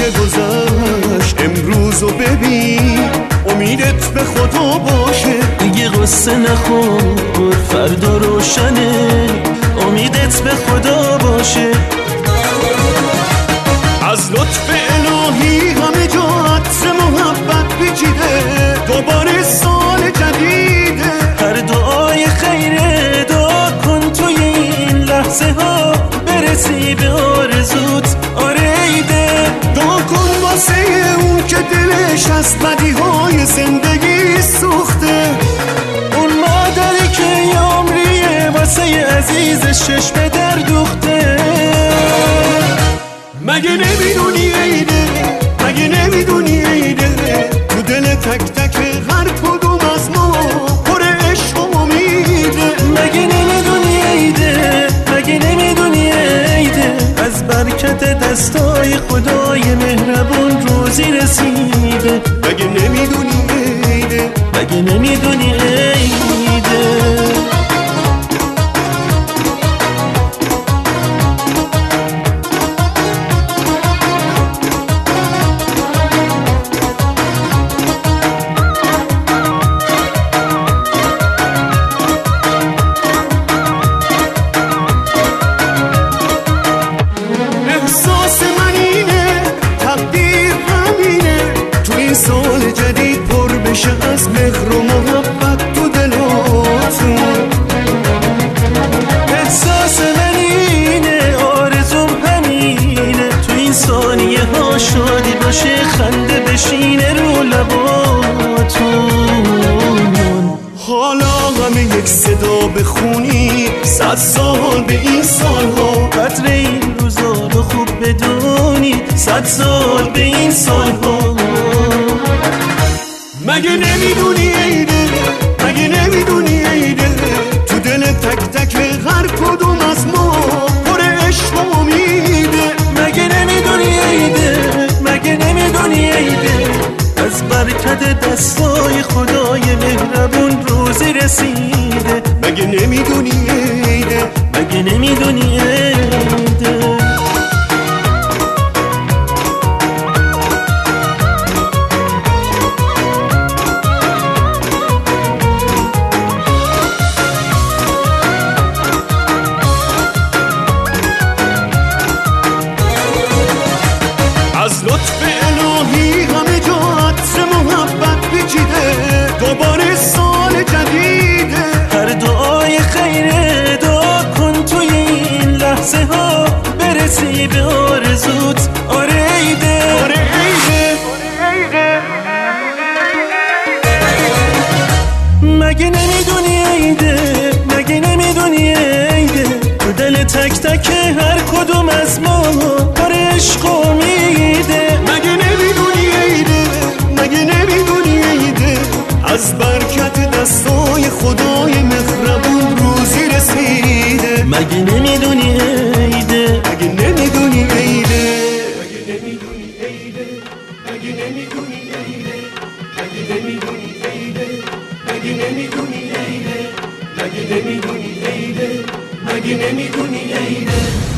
که گذشت امروزو ببین، امیدت به خدا باشه. دیگه قصه نخور فردا روشنه، امیدت به خدا باشه. از لطف الهی همه جا عطر محبت پیچیده، دوباره سال جدیده. هر دعای خیره دعا کن توی این لحظه ها، برسی به آرزوت. آره ایده دعا کن واسه اون که دلش از بدیهای زندگی سوخته، اون مادری که یه عمریه واسه عزیزش چشم در دوخته. مگه نمیدونی عیده، مگه نمیدونی عیده، تو دل تک تک هر کدوم از ما پر عشق و امیده. مگه نمیدونی عیده، مگه نمیدونی عیده، از برکت دستای خدای مهربون روزی رسیده. مگه نمیدونی عیده، مگه نمیدونی عیده. سال جدید پر بشه از مهر و محبت تو دلاتون. احساس من اینه، آرزوم همینه، تو این ثانیه ها شادی باشه، خنده بشینه رو لباتون. حالا همه یک صدا بخونی، 100 سال به این سالها، قدر این روزا رو خوب بدونی، 100 سال به این سالها. مگه نمیدونی عیده، مگه نمیدونی عیده، تو دل تک تک هر کدوم از ما پر عشق و امیده. مگه نمیدونی عیده، مگه نمیدونی عیده، از برکت دستای خدای مهربون روزی رسیده. مگه نمیدونی عیده، مگه نمیدونی عیده. از لطف الهی همه جا عطر محبت پیچیده، دوباره سال جدیده. هر دعای خیره دعا کن توی این لحظه ها، برسی به آرزوت. آره ایده، آره عیده. مگه نمیدونی عیده، مگه نمیدونی عیده، تو دل تک تک هر کدوم از ما پر عشق و امیده. مگه نمیدونی عیده، مگه نمیدونی عیده، از برکت دستای خدای مهربون روزی رسیده. مگه نمیدونی عیده، مگه نمیدونی عیده، مگه نمیدونی عیده، مگه نمیدونی عیده، مگه نمیدونی عیده، مگه نمیدونی عیده، مگه نمیدونی عیده، مگه نمیدونی عیده.